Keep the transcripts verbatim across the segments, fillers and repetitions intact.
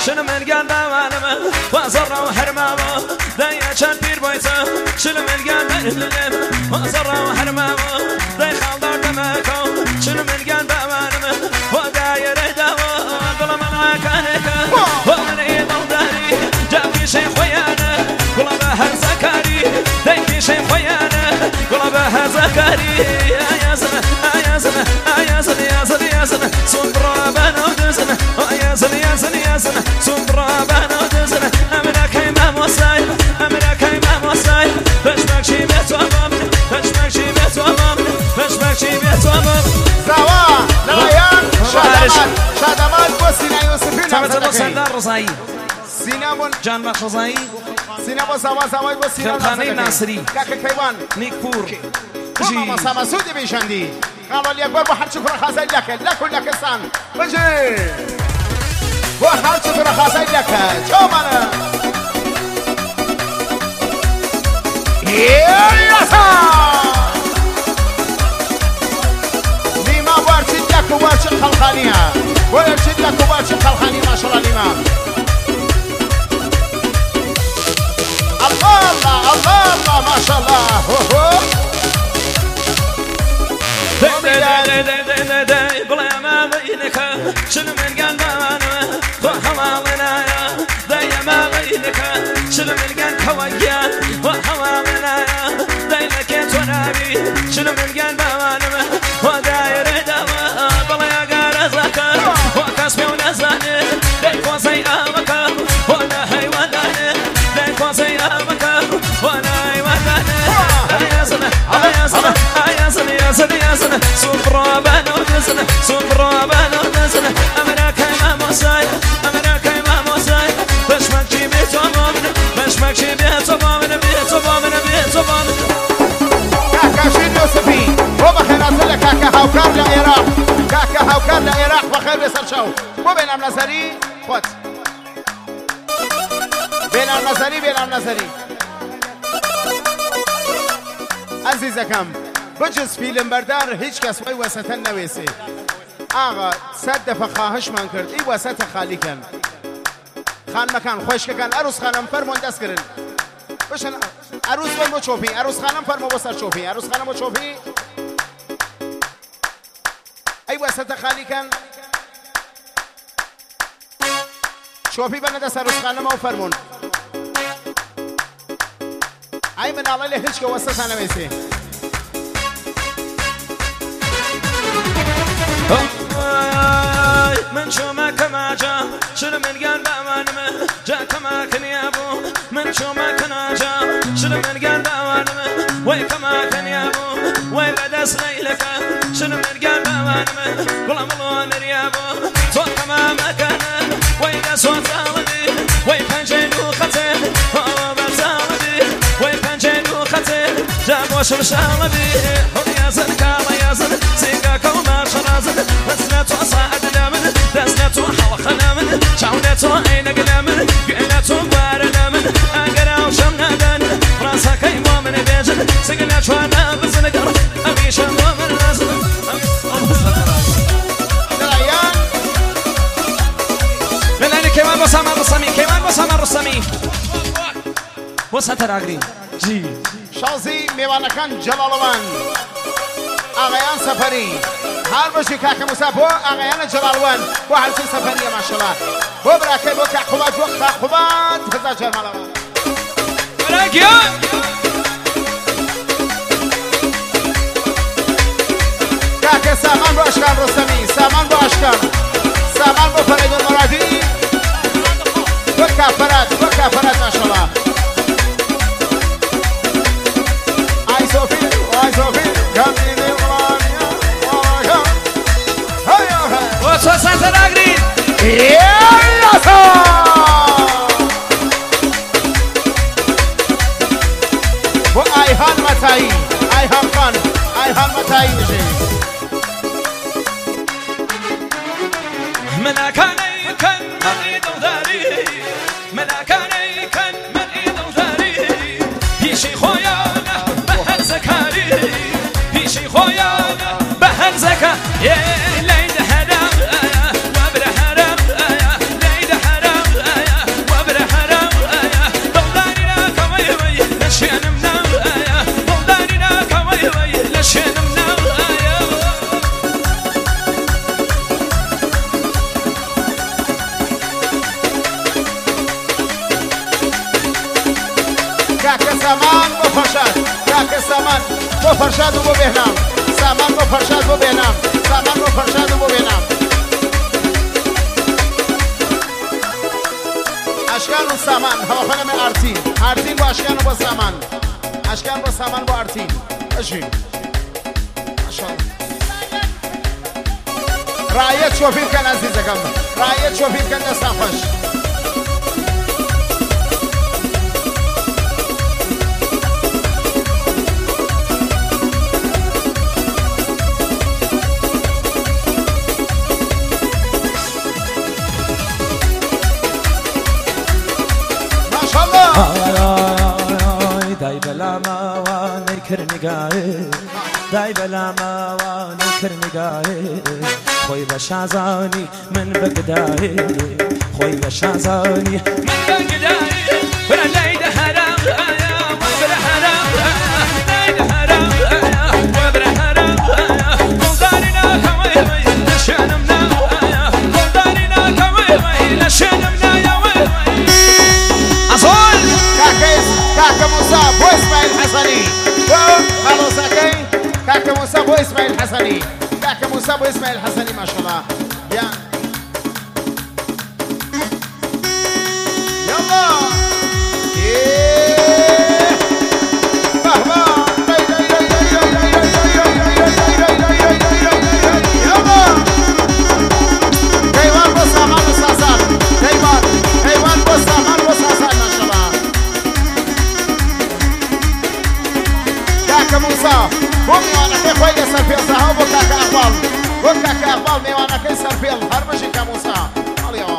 شنو من قال بوانما وزر وحرماما دايا كان بير بويتا شنو من قال بهلم وزر وحرماما داي خالدار دماكو شنو من قال بوانما ودايا رهداوا قول من عاكانيكا ومن ايد وداري جاب في شي خويانا قول بها زكاري داي في شي خويانا قول بها زكاري يا زلمه يا زلمه يا زلمه يا زلمه يا زلمه صبرا بنا ودزنا يا زلمه يا زلمه يا زلمه صبرا بنا ودزنا امرك امام وسايل امرك امام وسايل باش ماكشي بيت وامام باش ماكشي بيت وامام باش ماكشي بيت وامام زوا لغيان شادمان شادمان وسينا يوسفين تمام سردار رضاي سينامون جان بخش رضاي سينامون زوا زوا وسينا خانه ناصری كاك كيوان نیکپور ماما سما سودي بيشاندي قالوا لي اكبر واحد شكرا خاصه لك لك لك سان بجي واحد شكرا خاصه لك شوف انا يا سان لما وارشد لك وارشد خلخانيه وارشد لك وارشد خلخانيه ما شاء الله الامام الله الله الله الله ما شاء الله بلا ما بينك شنو من قلب انا وحوالنا يا داي ما بينك شنو من قلب هوايا وحوالنا يا داي لك تنابي شنو من قلب انا وداير دوا بلا يا غرزك وكسبي ونزاني داي كوسي امك وانا حيواناني داي كوسي امك وانا حيواناني يا زلمه يا زلمه يا زلمه يا زلمه يا زلمه صبرا بنا ودزنا صبرا بنا ودزنا امرك امام وسايل امرك امام وسايل باش ماكشي بيت وامامن باش ماكشي بيت وامامن بيت وامامن بيت وامامن كاكا شين يوسفي هو بخير لك كاكا هاوكار للعراق كاكا هاوكار للعراق بخير يسر شو مو بين النظري خد بين النظري بين النظري عزیزکم بجز فیلم بردار هیچ کس وی وسط نویسی آقا صد دفعه خواهش من کرد ای وسط خالی کن خان مکان خوش کن عروس خانم فرمون دست کرن بشن عروس فرمو چوپی عروس خانم فرمو بسر چوپی عروس خانم چوپی ای وسط خالی کن چوپی بنا دست عروس خانم او فرمون ای من الله هیچ که وسط نویسی من شو ما كما جا شنو من قال بوانمه جا كما كان يا ابو من شو ما كنا جا شنو من قال بوانمه وي كما كان يا ابو وي بدس ليلك شنو من قال بوانمه والله ملون يا ابو تو كما مكان وي صوت صاوي وي فنجنو خطر هو بزاوي وي فنجنو خطر جاب وشم شاوي يا زنكا يا زن سينكا كوما شرازن دسنتو صاعدنا من دسنتو حوخنا من شاونتو عينقنا من قعنتو بارنا من انقنا وشمنا دان راسك يمو من بيجن سقنا شوانا بزنقر ابي شمو من راسن من انا كمان بسام الرسمي كمان بسام الرسمي وسط راغري جي شازی میوانکان جلالوان آقایان سفری هر باشی که مصابو آقایان جلالوان و حلسی سفری ماشاءالله بو براکه بو که خوبات و خوبات هزار جلالوان براکیا که سامان با اشکال رستمی سامان با اشکال سامان با فرید مرادی و کفرات و کفرات ماشاءالله صوفي واي صوفي كمين الغرانية ورايا هيا هيا وصوصات راغري يا و ايهان متاي ايهان خان ايهان متاي يجي ملاكاني كان من ايد وداري ملاكاني كان من ايد وداري هيشي خويا زكاري هيشي خويا بهر زكا يا ليد حرام وابر حرام ليد حرام کاکە سامان بۆ فەرشاد و بۆ بێنام سامان بۆ فەرشاد بۆ بێنام سامان بۆ فەرشاد و بۆ بێنام اشکان و سامان هەواخەنەمە ئارتین ئارتین بۆ اشکان و بۆ سامان اشکان بۆ سامان بۆ ئارتین ئەژین ڕایەت شۆفی بکەن ئەزیزەکەم ڕایەت شۆفی بکەن دەستان خۆش دای بلا ما نیکر نگاه دای بلا ما نیکر نگاه خوی بشازانی من بگدای خوی بشازانی من بگدای برا لید حرام برا حرام لید حرام برا حرام قلدارنا كوي وي نشانمنا قلدارنا كوي وي نشانمنا يا وي أصول كاكا موسى بو اسماعيل حسني خلاص اوكي كاكا موسى بو اسماعيل حسني كاكا موسى بو اسماعيل حسني ما شاء الله يا يلا ايه بابا يلا كيوان بو سامان وساسان كيوان كيوان بو سامان وساسان ما شاء الله كاكا موسى بو ميوانكي خوي سرفيل صاحب بو كاكا اقبال بو كاكا اقبال ميوانكي سرفيل هرمشي كموسى عليا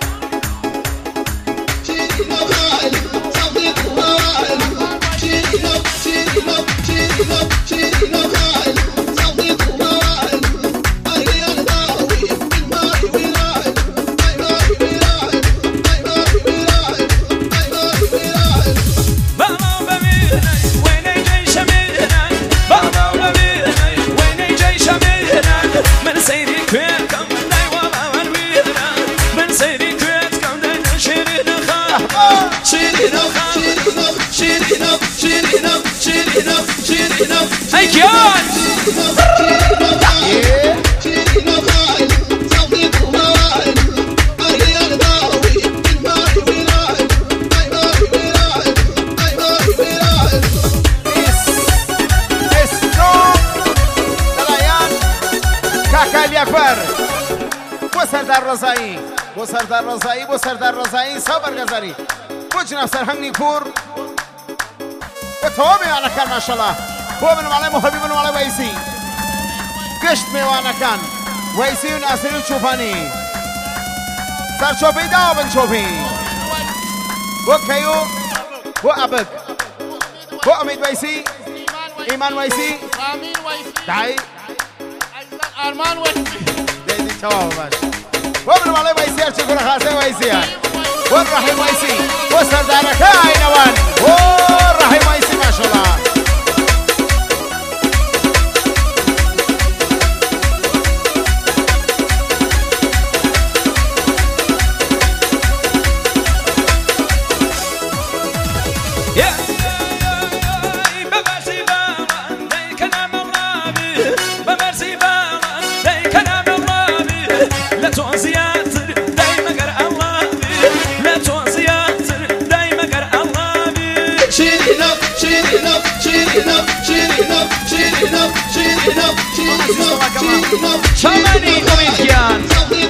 Hey, John! بو سردار رضایی بو سردار رضایی بو سردار رضایی صبر گذاری بو جناب سرهنگ نیکپور به تو میوانه کن ماشاءالله بو من مالای محبی من مالای ویسی گشت میوانه کن ویسی و ناصری و چوپانی سر چوپی دا بن چوپی بو کیو بو ابک بو امید ویسی ایمان ویسی دای ارمان ویسی دیدی جواب باش ومن والله ويسي ارشكر خاصه ويسي والرحيم ويسي وسردارك هاي نواني والرحيم ويسي ما شاء الله شامانی امیدیان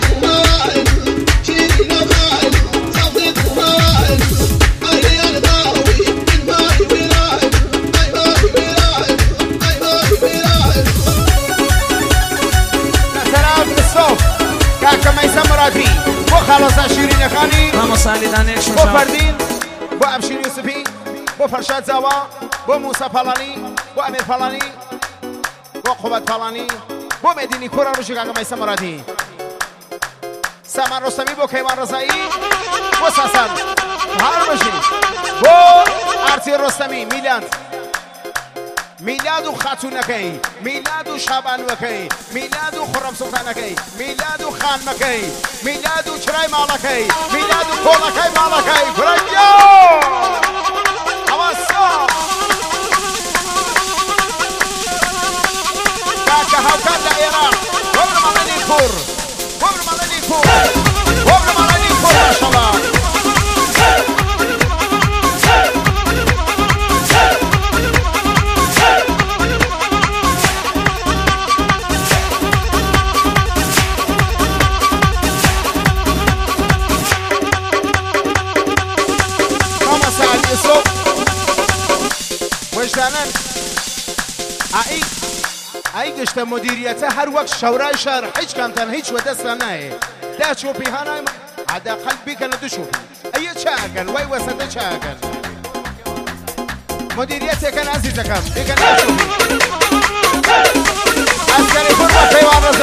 سلام بالصوف كاكا ميسا مرادي بو خلاص شيرين خاني ماما سالي دانيك بو فردين بو ابشير يوسفي بو فرشاد زاوا بو موسى فلاني بو امير فلاني بو قوت فلاني بو مديني كورا روشي كاكا ميسا مرادي سامان رستمی بو کیوان رضایی بو ساسان هر باشی بو ارتی رستمی میلاد میلاد و خاتونکی میلاد و شابان وکی میلاد و خرم سلطانکی میلاد و خان مکی میلاد و چرای مالکی میلاد و کولکی مالکی برایو اواسا کە هاوکات لە عێراق وەبرە مەڵێنی کوڕ وەبرە مەڵێنی کوڕ وەبرە مەڵێنی کوڕ ماشەڵڵا وجدانن ئای ئای گشتە مدیریەتە هەر وەک شەورای شار هیچ کامتان هیچ وە دەستان نایە دا چۆپی هانای حداقل بیکەنە دوو چۆپی ئەیە چاکەن وای وەسەتە چاکەن مدیریەتێکەن ئازیزەکەم بیکەن ئەسکەری کوڕ بە پەیوان ڕزا